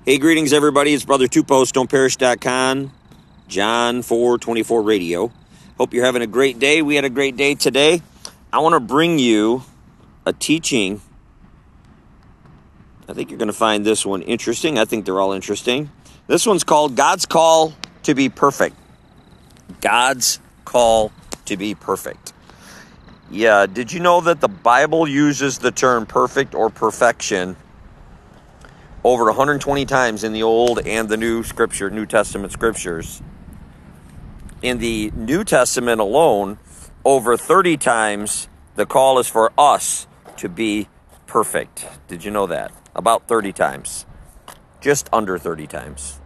Hey, greetings, everybody. It's Brother Tupos, stoneparish.com, John 4:24 radio. Hope you're having a great day. We had a great day today. I want to bring you a teaching. I think you're going to find this one interesting. I think they're all interesting. This one's called God's Call to be Perfect. God's Call to be Perfect. Yeah, did you know that the Bible uses the term perfect or perfection over 120 times in the Old and the New Testament scriptures? In the New Testament alone, over 30 times, the call is for us to be perfect. Did you know that? About 30 times. Just under 30 times.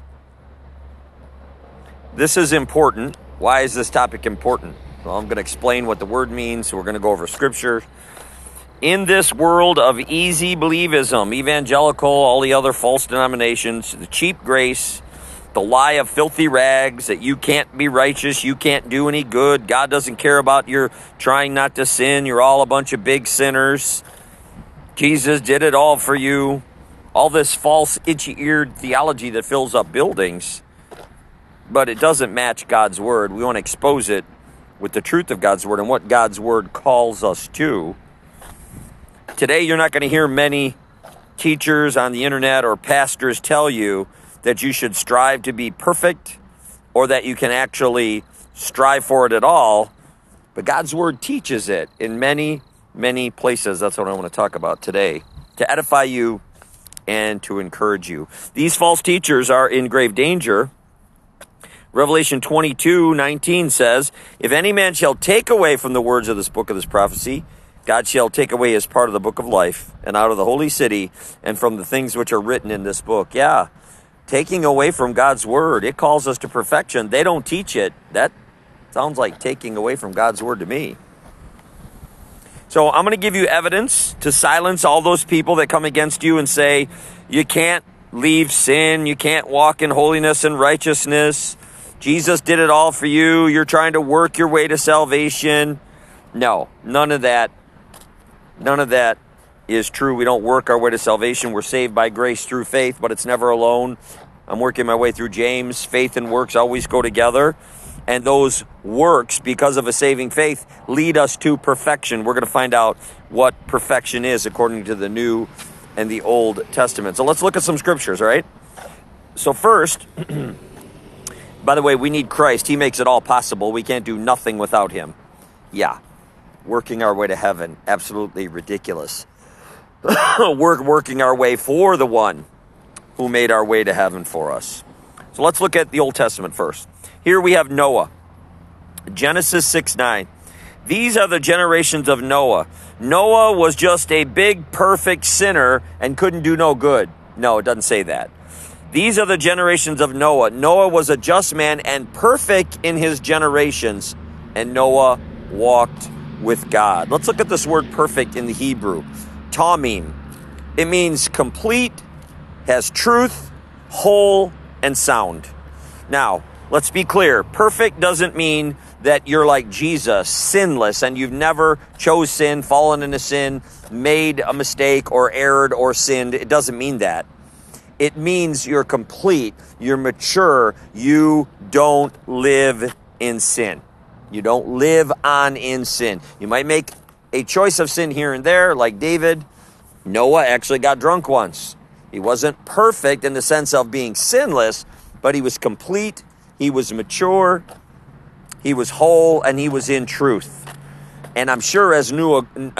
This is important. Why is this topic important? Well, I'm going to explain what the word means. We're going to go over scripture. In this world of easy believism, evangelical, all the other false denominations, the cheap grace, the lie of filthy rags, that you can't be righteous, you can't do any good, God doesn't care about your trying not to sin, you're all a bunch of big sinners, Jesus did it all for you, all this false, itchy-eared theology that fills up buildings, but it doesn't match God's word. We want to expose it with the truth of God's word and what God's word calls us to. Today, you're not going to hear many teachers on the internet or pastors tell you that you should strive to be perfect or that you can actually strive for it at all. But God's word teaches it in many, many places. That's what I want to talk about today, to edify you and to encourage you. These false teachers are in grave danger. Revelation 22:19 says, "If any man shall take away from the words of this book of this prophecy, God shall take away his part of the book of life, and out of the holy city, and from the things which are written in this book." Yeah, taking away from God's word. It calls us to perfection. They don't teach it. That sounds like taking away from God's word to me. So I'm going to give you evidence to silence all those people that come against you and say, you can't leave sin, you can't walk in holiness and righteousness, Jesus did it all for you, you're trying to work your way to salvation. No, none of that. None of that is true. We don't work our way to salvation. We're saved by grace through faith, but it's never alone. I'm working my way through James. Faith and works always go together. And those works, because of a saving faith, lead us to perfection. We're going to find out what perfection is according to the New and the Old Testament. So let's look at some scriptures, all right? So first, by the way, we need Christ. He makes it all possible. We can't do nothing without him. Yeah. Working our way to heaven, absolutely ridiculous. We're working our way for the one who made our way to heaven for us. So let's look at the Old Testament first. Here we have Noah. Genesis 6:9. These are the generations of Noah. Noah was just a big, perfect sinner and couldn't do no good. No, it doesn't say that. These are the generations of Noah. Noah was a just man and perfect in his generations, and Noah walked with God. Let's look at this word perfect in the Hebrew. Tamim. It means complete, has truth, whole, and sound. Now, let's be clear. Perfect doesn't mean that you're like Jesus, sinless, and you've never chose sin, fallen into sin, made a mistake, or erred, or sinned. It doesn't mean that. It means you're complete, you're mature, you don't live in sin. You don't live on in sin. You might make a choice of sin here and there, like David. Noah actually got drunk once. He wasn't perfect in the sense of being sinless, but he was complete, he was mature, he was whole, and he was in truth. And I'm sure as Noah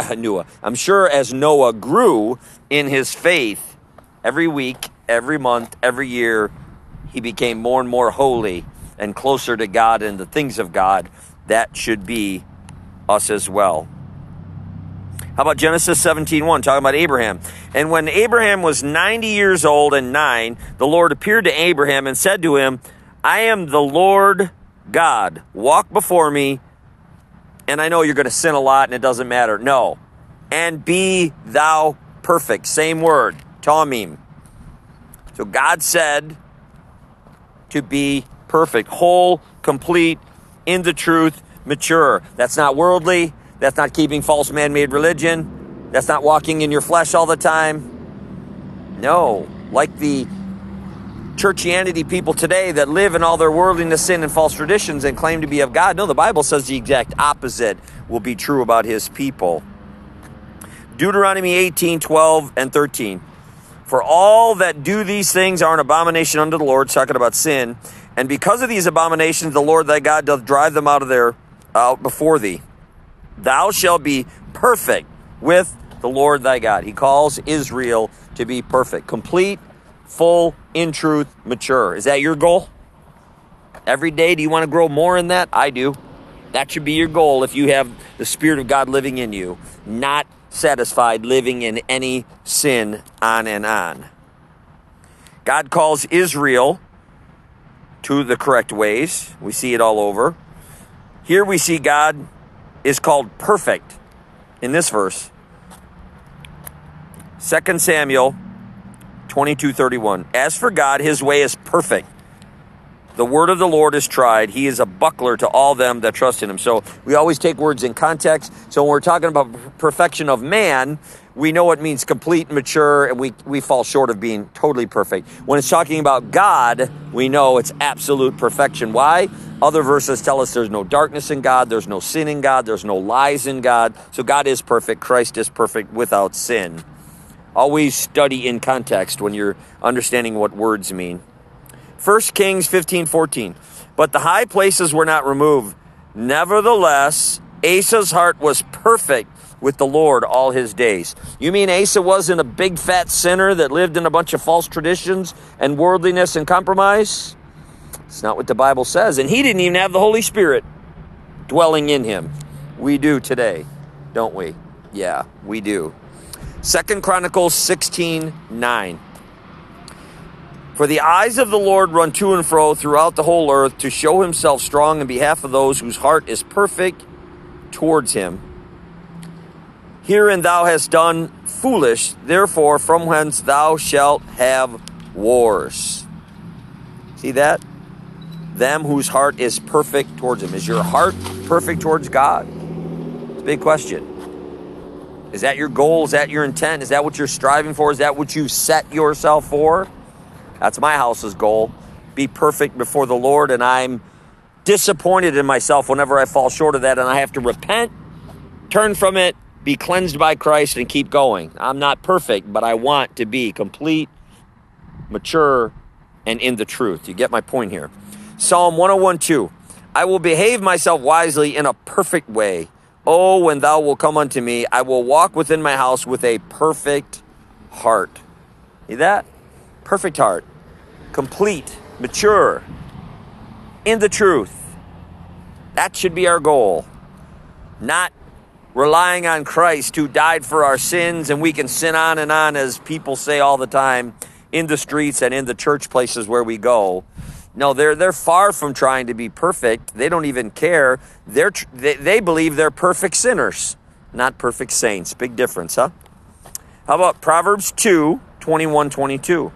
grew in his faith, every week, every month, every year, he became more and more holy and closer to God and the things of God. That should be us as well. How about Genesis 17:1, talking about Abraham? And when Abraham was 90 years old and 9, the Lord appeared to Abraham and said to him, I am the Lord God. Walk before me. And I know you're going to sin a lot and it doesn't matter. No. And be thou perfect. Same word. Tamim. So God said to be perfect, whole, complete, in the truth, mature. That's not worldly. That's not keeping false man-made religion. That's not walking in your flesh all the time. No, like the churchianity people today that live in all their worldliness, sin, and false traditions and claim to be of God. No, the Bible says the exact opposite will be true about his people. Deuteronomy 18, 12, and 13. For all that do these things are an abomination unto the Lord, talking about sin. And because of these abominations, the Lord thy God doth drive them out before thee. Thou shalt be perfect with the Lord thy God. He calls Israel to be perfect, complete, full, in truth, mature. Is that your goal? Every day, do you want to grow more in that? I do. That should be your goal if you have the Spirit of God living in you, not satisfied living in any sin on and on. God calls Israel to the correct ways. We see it all over. Here we see God is called perfect in this verse. 2 Samuel 22:31. As for God, his way is perfect. The word of the Lord is tried. He is a buckler to all them that trust in him. So we always take words in context. So when we're talking about perfection of man, we know it means complete, mature, and we fall short of being totally perfect. When it's talking about God, we know it's absolute perfection. Why? Other verses tell us there's no darkness in God, there's no sin in God, there's no lies in God. So God is perfect. Christ is perfect without sin. Always study in context when you're understanding what words mean. 1 Kings 15:14. But the high places were not removed. Nevertheless, Asa's heart was perfect with the Lord all his days. You mean Asa wasn't a big fat sinner that lived in a bunch of false traditions and worldliness and compromise? It's not what the Bible says. And he didn't even have the Holy Spirit dwelling in him. We do today, don't we? Yeah, we do. 2 Chronicles 16:9. For the eyes of the Lord run to and fro throughout the whole earth to show himself strong in behalf of those whose heart is perfect towards him. Herein thou hast done foolish, therefore from whence thou shalt have wars. See that? Them whose heart is perfect towards him. Is your heart perfect towards God? It's a big question. Is that your goal? Is that your intent? Is that what you're striving for? Is that what you set yourself for? That's my house's goal. Be perfect before the Lord, and I'm disappointed in myself whenever I fall short of that, and I have to repent, turn from it, be cleansed by Christ, and keep going. I'm not perfect, but I want to be complete, mature, and in the truth. You get my point here. Psalm 101:2. I will behave myself wisely in a perfect way. Oh, when thou wilt come unto me, I will walk within my house with a perfect heart. See that? Perfect heart. Complete, mature, in the truth. That should be our goal. Not relying on Christ who died for our sins and we can sin on and on, as people say all the time in the streets and in the church places where we go. No, they're far from trying to be perfect. They don't even care. They believe they're perfect sinners, not perfect saints. Big difference, huh? How about Proverbs 2:21-22?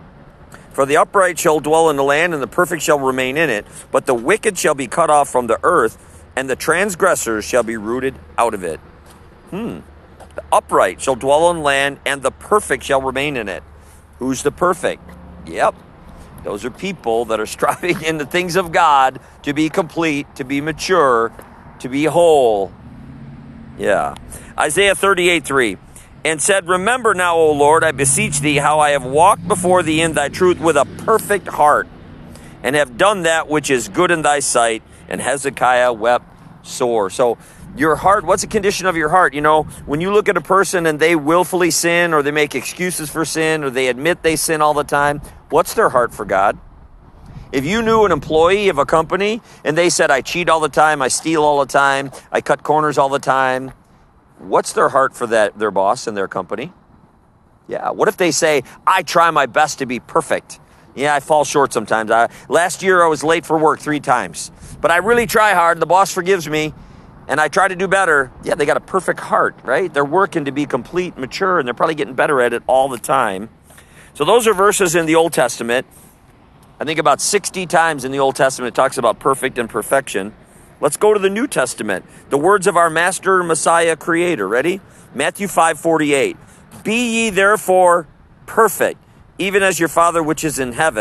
For the upright shall dwell in the land, and the perfect shall remain in it. But the wicked shall be cut off from the earth, and the transgressors shall be rooted out of it. The upright shall dwell on land, and the perfect shall remain in it. Who's the perfect? Yep. Those are people that are striving in the things of God to be complete, to be mature, to be whole. Yeah. Isaiah 38:3. And said, remember now, O Lord, I beseech thee, how I have walked before thee in thy truth with a perfect heart, and have done that which is good in thy sight. And Hezekiah wept sore. So your heart, what's the condition of your heart? You know, when you look at a person and they willfully sin, or they make excuses for sin, or they admit they sin all the time, what's their heart for God? If you knew an employee of a company and they said, I cheat all the time, I steal all the time, I cut corners all the time, what's their heart for their boss and their company? Yeah. What if they say, I try my best to be perfect? Yeah, I fall short sometimes. Last year I was late for work 3 times, but I really try hard. The boss forgives me and I try to do better. Yeah, they got a perfect heart, right? They're working to be complete, mature, and they're probably getting better at it all the time. So those are verses in the Old Testament. I think about 60 times in the Old Testament it talks about perfect and perfection. Let's go to the New Testament. The words of our Master, Messiah, Creator. Ready? Matthew 5:48. Be ye therefore perfect, even as your Father which is in heaven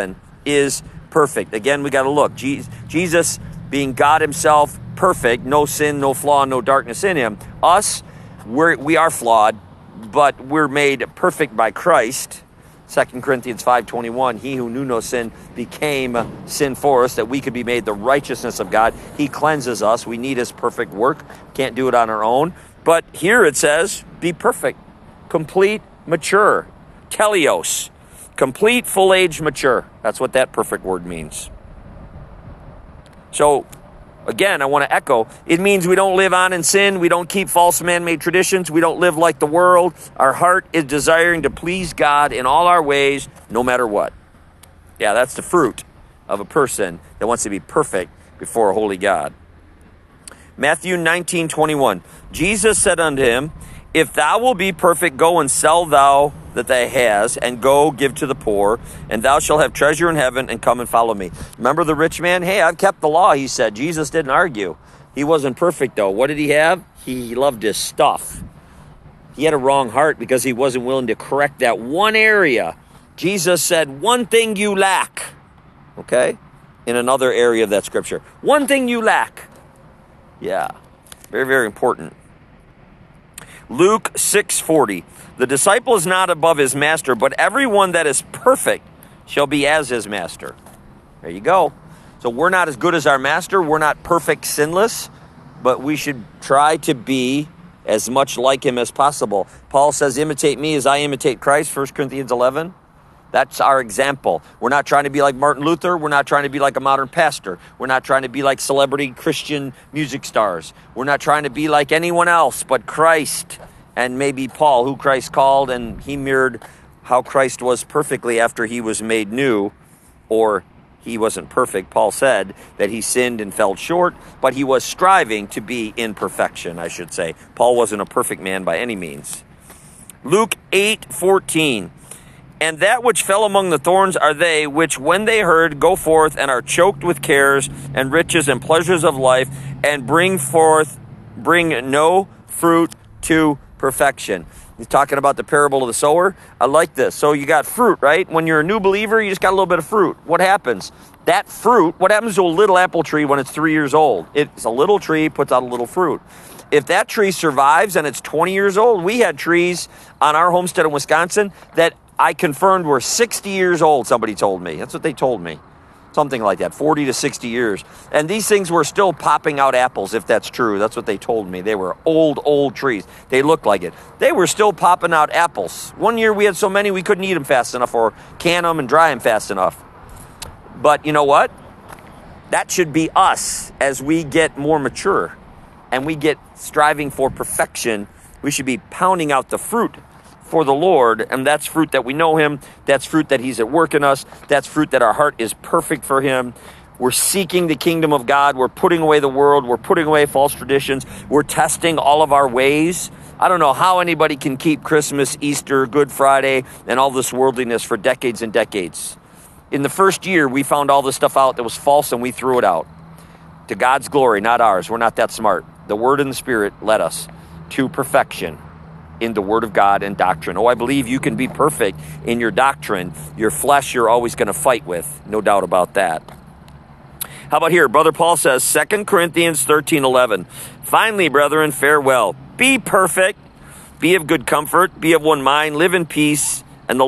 is perfect. Again, we got to look. Jesus being God himself, perfect, no sin, no flaw, no darkness in him. Us, we are flawed, but we're made perfect by Christ. 2 Corinthians 5:21, he who knew no sin became sin for us, that we could be made the righteousness of God. He cleanses us. We need his perfect work. Can't do it on our own. But here it says, be perfect, complete, mature, teleos, complete, full-age, mature. That's what that perfect word means. So, again, I want to echo, it means we don't live on in sin. We don't keep false man-made traditions. We don't live like the world. Our heart is desiring to please God in all our ways, no matter what. Yeah, that's the fruit of a person that wants to be perfect before a holy God. Matthew 19:21. Jesus said unto him, if thou wilt be perfect, go and sell thou that thou hast, and go give to the poor, and thou shalt have treasure in heaven, and come and follow me. Remember the rich man? Hey, I've kept the law, he said. Jesus didn't argue. He wasn't perfect, though. What did he have? He loved his stuff. He had a wrong heart because he wasn't willing to correct that one area. Jesus said, one thing you lack, okay? In another area of that scripture. One thing you lack. Yeah, very, very important. Luke 6:40, the disciple is not above his master, but everyone that is perfect shall be as his master. There you go. So we're not as good as our master. We're not perfect, sinless, but we should try to be as much like him as possible. Paul says, imitate me as I imitate Christ, 1 Corinthians 11. That's our example. We're not trying to be like Martin Luther. We're not trying to be like a modern pastor. We're not trying to be like celebrity Christian music stars. We're not trying to be like anyone else but Christ and maybe Paul, who Christ called, and he mirrored how Christ was perfectly after he was made new, or he wasn't perfect. Paul said that he sinned and fell short, but he was striving to be in perfection, I should say. Paul wasn't a perfect man by any means. Luke 8:14. And that which fell among the thorns are they, which when they heard go forth and are choked with cares and riches and pleasures of life, and bring no fruit to perfection. He's talking about the parable of the sower. I like this. So you got fruit, right? When you're a new believer, you just got a little bit of fruit. What happens? That fruit, what happens to a little apple tree when it's 3 years old? It's a little tree, puts out a little fruit. If that tree survives and it's 20 years old, we had trees on our homestead in Wisconsin that I confirmed were 60 years old, somebody told me. That's what they told me. Something like that, 40 to 60 years. And these things were still popping out apples, if that's true. That's what they told me. They were old trees. They looked like it. They were still popping out apples. One year we had so many we couldn't eat them fast enough or can them and dry them fast enough. But you know what? That should be us as we get more mature and we get striving for perfection. We should be pounding out the fruit for the Lord, and that's fruit that we know him. That's fruit that he's at work in us. That's fruit that our heart is perfect for him. We're seeking the kingdom of God. We're putting away the world. We're putting away false traditions. We're testing all of our ways. I don't know how anybody can keep Christmas, Easter, Good Friday, and all this worldliness for decades and decades. In the first year, we found all this stuff out that was false, and we threw it out. To God's glory, not ours. We're not that smart. The Word and the Spirit led us to perfection in the Word of God and doctrine. Oh, I believe you can be perfect in your doctrine. Your flesh you're always going to fight with. No doubt about that. How about here? Brother Paul says, 2 Corinthians 13:11. Finally, brethren, farewell. Be perfect. Be of good comfort. Be of one mind. Live in peace. And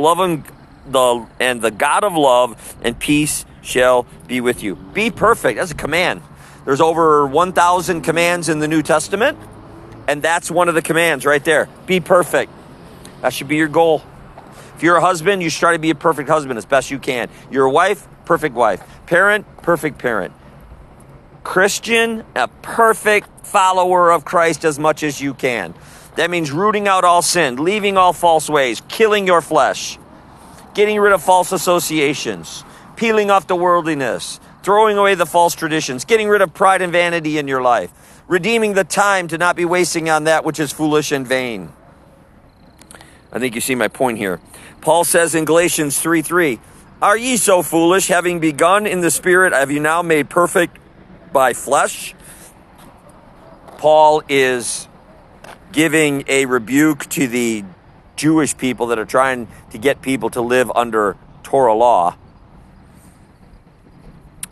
the God of love and peace shall be with you. Be perfect. That's a command. There's over 1,000 commands in the New Testament. And that's one of the commands right there. Be perfect. That should be your goal. If you're a husband, you should try to be a perfect husband as best you can. You're a wife, perfect wife. Parent, perfect parent. Christian, a perfect follower of Christ as much as you can. That means rooting out all sin, leaving all false ways, killing your flesh, getting rid of false associations, peeling off the worldliness, throwing away the false traditions, getting rid of pride and vanity in your life, redeeming the time to not be wasting on that which is foolish and vain. I think you see my point here. Paul says in Galatians 3:3, are ye so foolish, having begun in the spirit, have you now made perfect by flesh? Paul is giving a rebuke to the Jewish people that are trying to get people to live under Torah law.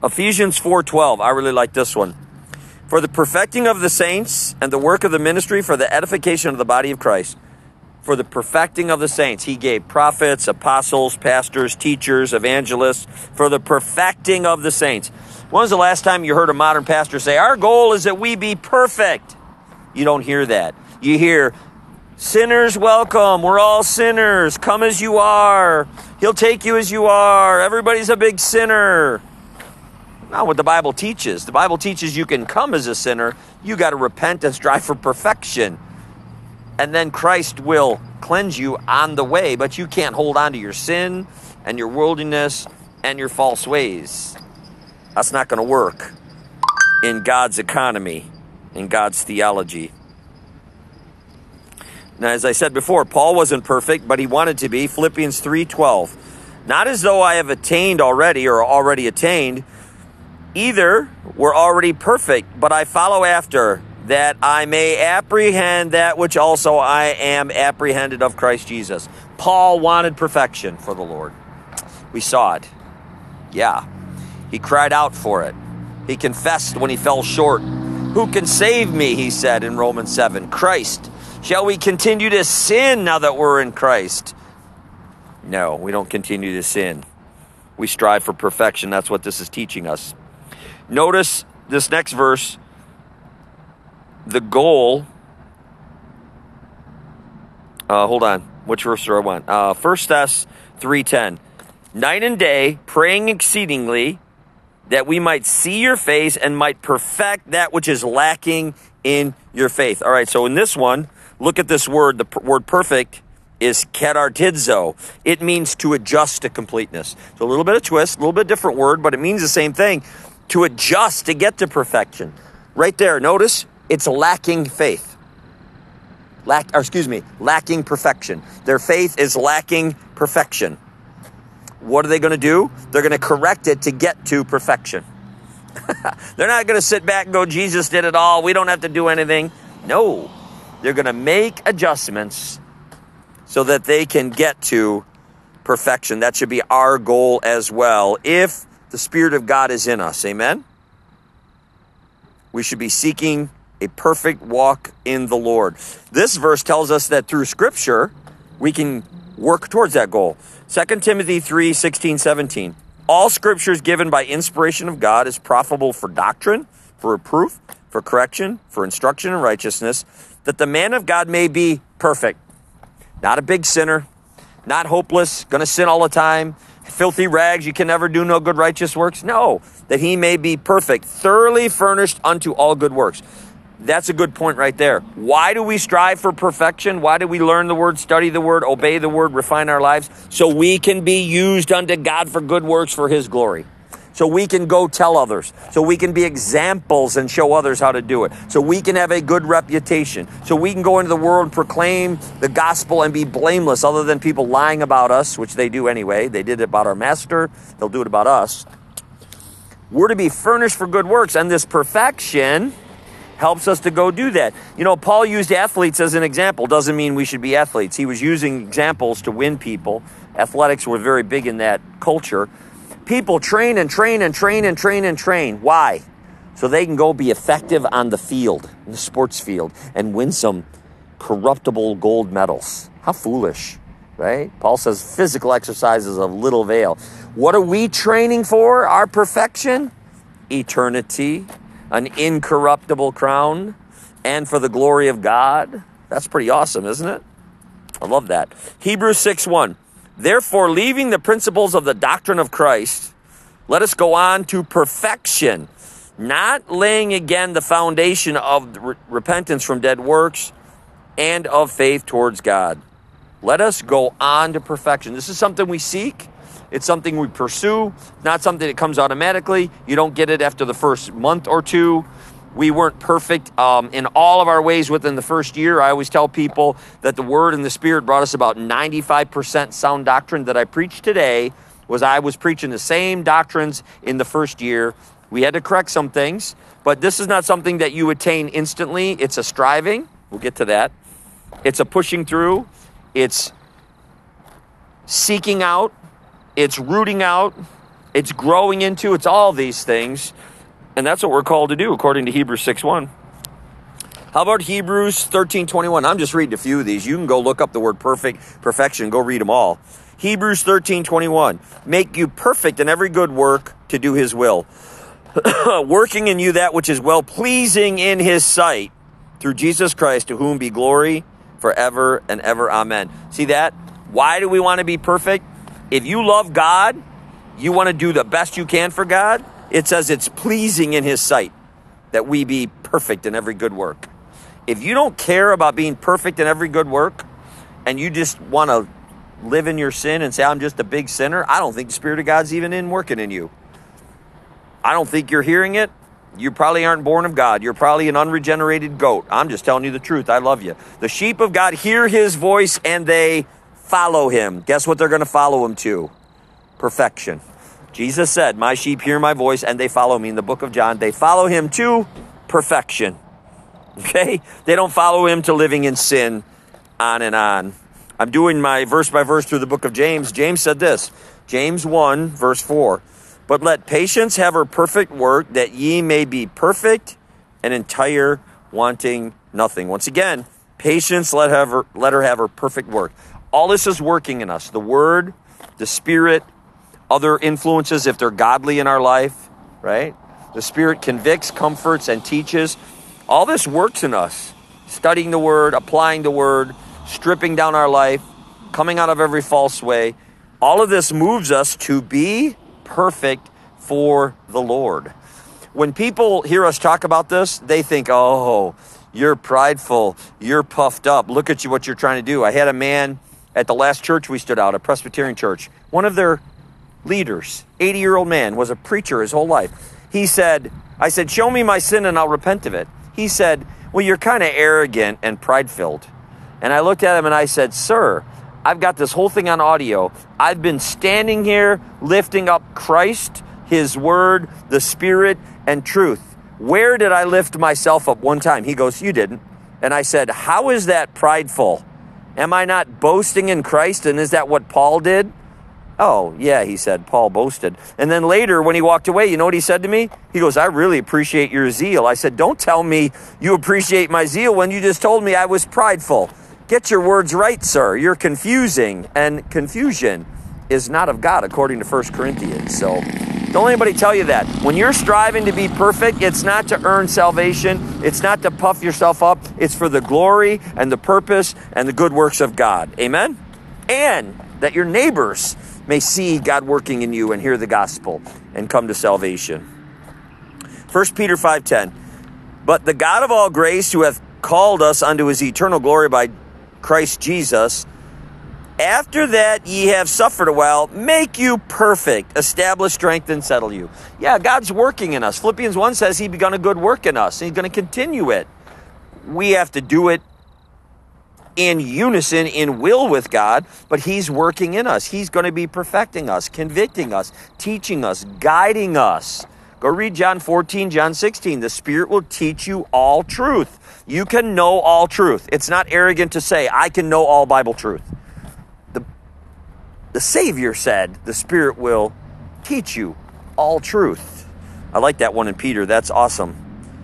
Ephesians 4:12. I really like this one. For the perfecting of the saints and the work of the ministry for the edification of the body of Christ. For the perfecting of the saints. He gave prophets, apostles, pastors, teachers, evangelists, for the perfecting of the saints. When was the last time you heard a modern pastor say, our goal is that we be perfect? You don't hear that. You hear, sinners welcome. We're all sinners. Come as you are. He'll take you as you are. Everybody's a big sinner. Not what the Bible teaches. The Bible teaches you can come as a sinner. You got to repent and strive for perfection. And then Christ will cleanse you on the way, but you can't hold on to your sin and your worldliness and your false ways. That's not going to work in God's economy, in God's theology. Now, as I said before, Paul wasn't perfect, but he wanted to be. Philippians 3:12. Not as though I have attained already or already attained. Either we're already perfect, but I follow after, that I may apprehend that which also I am apprehended of Christ Jesus. Paul wanted perfection for the Lord. We saw it. Yeah. He cried out for it. He confessed when he fell short. Who can save me, he said in Romans 7. Christ. Shall we continue to sin now that we're in Christ? No, we don't continue to sin. We strive for perfection. That's what this is teaching us. Notice this next verse. The goal. Hold on. Which verse do I want? 1 Thess 3:10. Night and day, praying exceedingly, that we might see your face and might perfect that which is lacking in your faith. All right, so in this one, look at this word. The word perfect is katartizo. It means to adjust to completeness. So a little bit of twist, a little bit different word, but it means the same thing. To adjust, to get to perfection. Right there, notice, it's lacking faith. Lacking perfection. Their faith is lacking perfection. What are they going to do? They're going to correct it to get to perfection. They're not going to sit back and go, Jesus did it all. We don't have to do anything. No. They're going to make adjustments so that they can get to perfection. That should be our goal as well. If the Spirit of God is in us. Amen? We should be seeking a perfect walk in the Lord. This verse tells us that through Scripture, we can work towards that goal. 2 Timothy 3:16, 17. All Scripture is given by inspiration of God is profitable for doctrine, for reproof, for correction, for instruction in righteousness, that the man of God may be perfect. Not a big sinner, not hopeless, going to sin all the time, filthy rags, you can never do no good righteous works. No, that he may be perfect, thoroughly furnished unto all good works. That's a good point right there. Why do we strive for perfection? Why do we learn the word, study the word, obey the word, refine our lives? So we can be used unto God for good works for his glory. So we can go tell others. So we can be examples and show others how to do it. So we can have a good reputation. So we can go into the world and proclaim the gospel and be blameless, other than people lying about us, which they do anyway. They did it about our master. They'll do it about us. We're to be furnished for good works, and this perfection helps us to go do that. You know, Paul used athletes as an example. Doesn't mean we should be athletes. He was using examples to win people. Athletics were very big in that culture. People train and train and train and train and train. Why? So they can go be effective on the field, in the sports field, and win some corruptible gold medals. How foolish, right? Paul says physical exercise is of little avail. What are we training for? Our perfection? Eternity. An incorruptible crown, and for the glory of God. That's pretty awesome, isn't it? I love that. Hebrews 6:1. Therefore, leaving the principles of the doctrine of Christ, let us go on to perfection, not laying again the foundation of repentance from dead works and of faith towards God. Let us go on to perfection. This is something we seek. It's something we pursue, not something that comes automatically. You don't get it after the first month or two. We weren't perfect in all of our ways within the first year. I always tell people that the Word and the Spirit brought us about 95% sound doctrine that I preached today. I was preaching the same doctrines in the first year. We had to correct some things, but this is not something that you attain instantly. It's a striving. We'll get to that. It's a pushing through. It's seeking out. It's rooting out. It's growing into, it's all these things. And that's what we're called to do, according to Hebrews 6:1. How about Hebrews 13:21? I'm just reading a few of these. You can go look up the word perfection, go read them all. Hebrews 13:21. Make you perfect in every good work to do his will. Working in you that which is well-pleasing in his sight, through Jesus Christ, to whom be glory forever and ever. Amen. See that? Why do we want to be perfect? If you love God, you want to do the best you can for God, it says it's pleasing in his sight that we be perfect in every good work. If you don't care about being perfect in every good work, and you just want to live in your sin and say, I'm just a big sinner, I don't think the Spirit of God's even working in you. I don't think you're hearing it. You probably aren't born of God. You're probably an unregenerated goat. I'm just telling you the truth. I love you. The sheep of God hear his voice and they follow him. Guess what they're going to follow him to? Perfection. Jesus said, my sheep hear my voice and they follow me. In the book of John, they follow him to perfection. Okay? They don't follow him to living in sin, on and on. I'm doing my verse by verse through the book of James. James said this, James 1, verse 4. But let patience have her perfect work, that ye may be perfect and entire, wanting nothing. Once again, patience, let her have her perfect work. All this is working in us. The Word, the Spirit, other influences if they're godly in our life, right? The Spirit convicts, comforts, and teaches. All this works in us. Studying the Word, applying the Word, stripping down our life, coming out of every false way. All of this moves us to be perfect for the Lord. When people hear us talk about this, they think, oh, you're prideful, you're puffed up. Look at you, what you're trying to do. I had a man at the last church we stood out, a Presbyterian church. One of their leaders, 80-year-old man, was a preacher his whole life. He said, I said, show me my sin and I'll repent of it. He said, well, you're kind of arrogant and pride-filled. And I looked at him and I said, sir, I've got this whole thing on audio. I've been standing here lifting up Christ, his word, the Spirit, and truth. Where did I lift myself up one time? He goes, you didn't. And I said, how is that prideful? Am I not boasting in Christ? And is that what Paul did? Oh, yeah, he said, Paul boasted. And then later when he walked away, you know what he said to me? He goes, I really appreciate your zeal. I said, don't tell me you appreciate my zeal when you just told me I was prideful. Get your words right, sir. You're confusing, and confusion is not of God, according to 1 Corinthians. So don't let anybody tell you that. When you're striving to be perfect, it's not to earn salvation. It's not to puff yourself up. It's for the glory and the purpose and the good works of God. Amen? And that your neighbors may see God working in you and hear the gospel and come to salvation. 1 Peter 5:10. But the God of all grace, who hath called us unto his eternal glory by Christ Jesus, after that ye have suffered a while, make you perfect, establish, strengthen, settle you. Yeah, God's working in us. Philippians 1 says he begun a good work in us, and he's going to continue it. We have to do it in unison, in will with God, but he's working in us. He's going to be perfecting us, convicting us, teaching us, guiding us. Go read John 14, John 16. The Spirit will teach you all truth. You can know all truth. It's not arrogant to say, I can know all Bible truth. The Savior said the Spirit will teach you all truth. I like that one in Peter. That's awesome.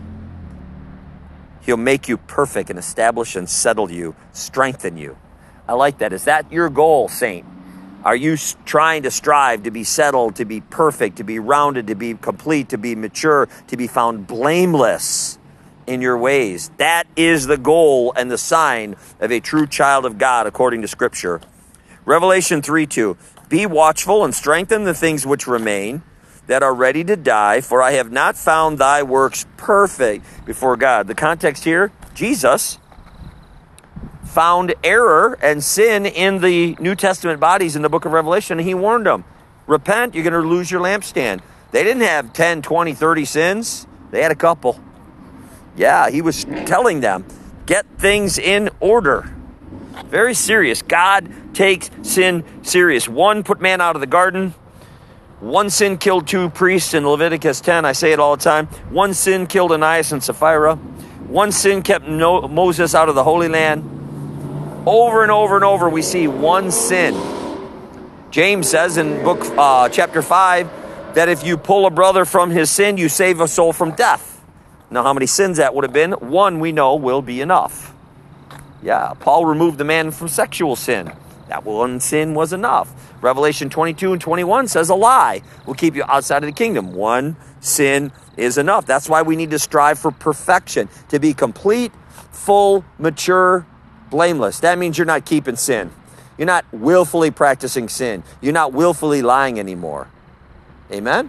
He'll make you perfect and establish and settle you, strengthen you. I like that. Is that your goal, saint? Are you trying to strive to be settled, to be perfect, to be rounded, to be complete, to be mature, to be found blameless in your ways? That is the goal and the sign of a true child of God, according to Scripture. Revelation 3:2. Be watchful and strengthen the things which remain, that are ready to die, for I have not found thy works perfect before God. The context here, Jesus found error and sin in the New Testament bodies in the book of Revelation, and he warned them, repent, you're going to lose your lampstand. They didn't have 10, 20, 30 sins. They had a couple. Yeah, he was telling them, get things in order. Very serious. God takes sin serious. One put man out of the garden. One sin killed 2 priests in Leviticus 10. I say it all the time. One sin killed Ananias and Sapphira. One sin kept Moses out of the Holy Land. Over and over and over, we see one sin. James says in chapter 5, that if you pull a brother from his sin, you save a soul from death. Now, how many sins that would have been? One we know will be enough. Yeah, Paul removed the man from sexual sin. That one sin was enough. Revelation 22 and 21 says a lie will keep you outside of the kingdom. One sin is enough. That's why we need to strive for perfection, to be complete, full, mature, blameless. That means you're not keeping sin. You're not willfully practicing sin. You're not willfully lying anymore. Amen?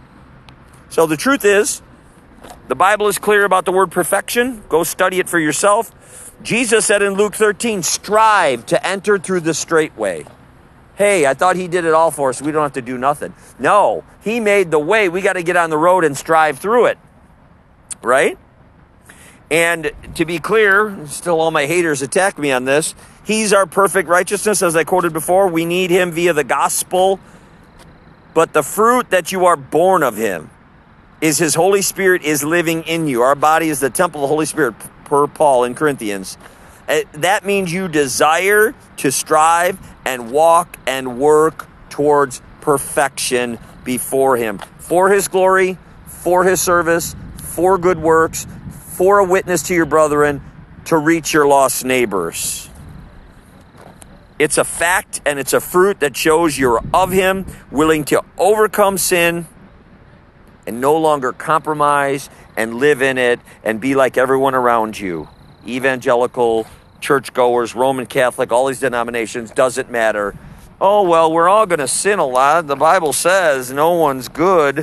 So the truth is, the Bible is clear about the word perfection. Go study it for yourself. Jesus said in Luke 13, strive to enter through the straight way. Hey, I thought he did it all for us. We don't have to do nothing. No, he made the way. We got to get on the road and strive through it. Right? And to be clear, still all my haters attack me on this. He's our perfect righteousness, as I quoted before. We need him via the gospel. But the fruit that you are born of him is his Holy Spirit is living in you. Our body is the temple of the Holy Spirit, per Paul in Corinthians. That means you desire to strive and walk and work towards perfection before him. For his glory, for his service, for good works, for a witness to your brethren, to reach your lost neighbors. It's a fact and it's a fruit that shows you're of him, willing to overcome sin and no longer compromise and live in it and be like everyone around you. Evangelical, churchgoers, Roman Catholic, all these denominations, doesn't matter. Oh, well, we're all going to sin a lot. The Bible says no one's good.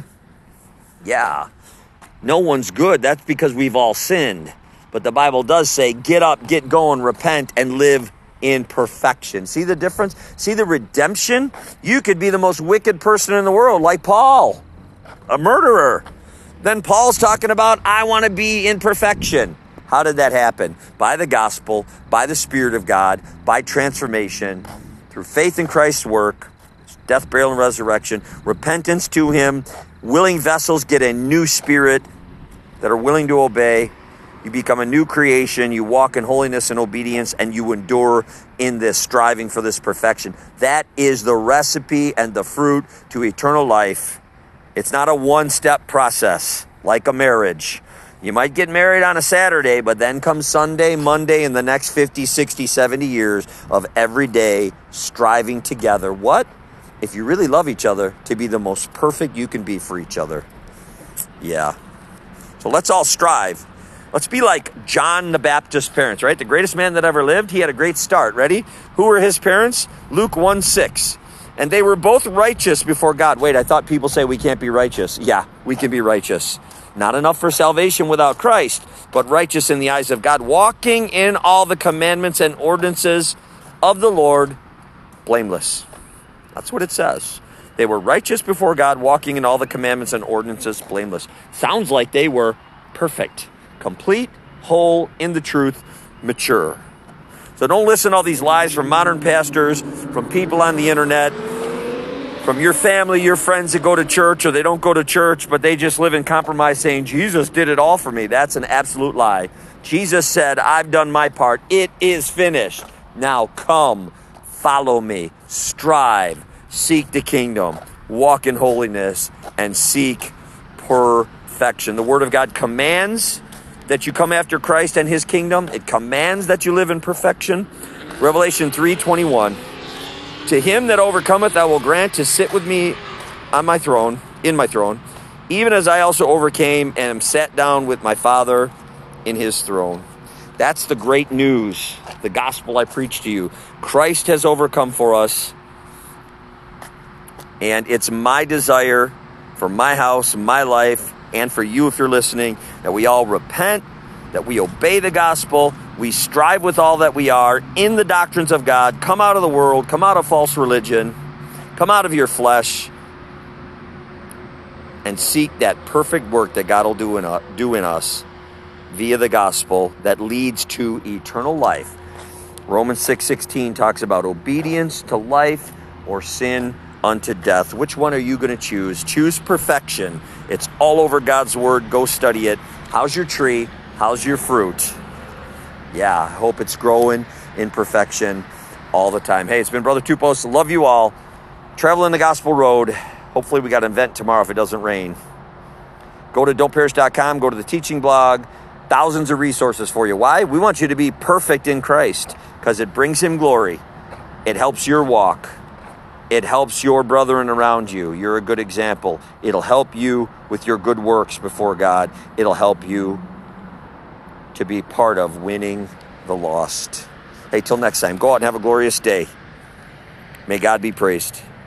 Yeah, no one's good. That's because we've all sinned. But the Bible does say, get up, get going, repent, and live in perfection. See the difference? See the redemption? You could be the most wicked person in the world, like Paul, a murderer. Then Paul's talking about, I want to be in perfection. How did that happen? By the gospel, by the Spirit of God, by transformation, through faith in Christ's work, death, burial, and resurrection, repentance to him, willing vessels get a new spirit that are willing to obey. You become a new creation. You walk in holiness and obedience, and you endure in this, striving for this perfection. That is the recipe and the fruit to eternal life. It's not a one-step process like a marriage. You might get married on a Saturday, but then comes Sunday, Monday, and the next 50, 60, 70 years of every day striving together. What? If you really love each other, to be the most perfect you can be for each other. Yeah. So let's all strive. Let's be like John the Baptist's parents, right? The greatest man that ever lived. He had a great start. Ready? Who were his parents? Luke 1:6. And they were both righteous before God. Wait, I thought people say we can't be righteous. Yeah, we can be righteous. Not enough for salvation without Christ, but righteous in the eyes of God, walking in all the commandments and ordinances of the Lord, blameless. That's what it says. They were righteous before God, walking in all the commandments and ordinances, blameless. Sounds like they were perfect, complete, whole, in the truth, mature. So don't listen to all these lies from modern pastors, from people on the internet, from your family, your friends that go to church or they don't go to church, but they just live in compromise saying, Jesus did it all for me. That's an absolute lie. Jesus said, I've done my part. It is finished. Now come, follow me, strive, seek the kingdom, walk in holiness, and seek perfection. The Word of God commands that you come after Christ and his kingdom. It commands that you live in perfection. Revelation 3:21. To him that overcometh, I will grant to sit with me on my throne, in my throne, even as I also overcame and am sat down with my Father in his throne. That's the great news, the gospel I preach to you. Christ has overcome for us, and it's my desire for my house, my life, and for you if you're listening, that we all repent, that we obey the gospel, we strive with all that we are in the doctrines of God, come out of the world, come out of false religion, come out of your flesh, and seek that perfect work that God will do in us via the gospel that leads to eternal life. Romans 6:16 talks about obedience to life or sin unto death. Which one are you going to choose? Choose perfection. It's all over God's word. Go study it. How's your tree? How's your fruit? Yeah, I hope it's growing in perfection all the time. Hey, it's been Brother Tupos. Love you all. Traveling the gospel road. Hopefully we got an event tomorrow if it doesn't rain. Go to don'tperish.com, go to the teaching blog. Thousands of resources for you. Why? We want you to be perfect in Christ because it brings him glory. It helps your walk. It helps your brethren around you. You're a good example. It'll help you with your good works before God. It'll help you to be part of winning the lost. Hey, till next time, go out and have a glorious day. May God be praised.